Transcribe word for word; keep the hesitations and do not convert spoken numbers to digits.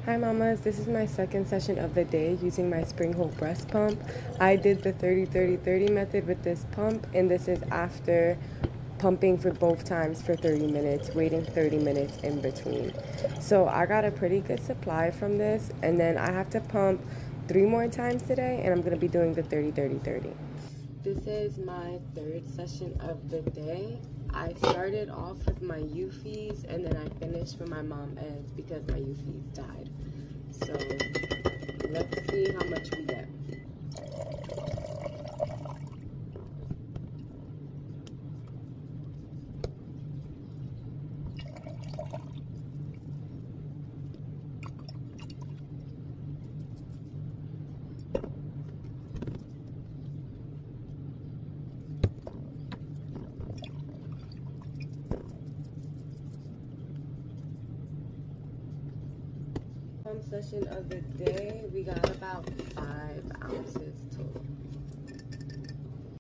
Hi mamas, this is my second session of the day using my Springholt breast pump. I did the thirty thirty thirty method with this pump, and this is after pumping for both times for thirty minutes, waiting thirty minutes in between. So I got a pretty good supply from this, and then I have to pump three more times today, and I'm going to be doing the thirty thirty thirty. This is my third session of the day. I started off with my Eufys, and then I finished with my Mom Eds because my Eufys died. So let's see how much we get. Pump session of the day, we got about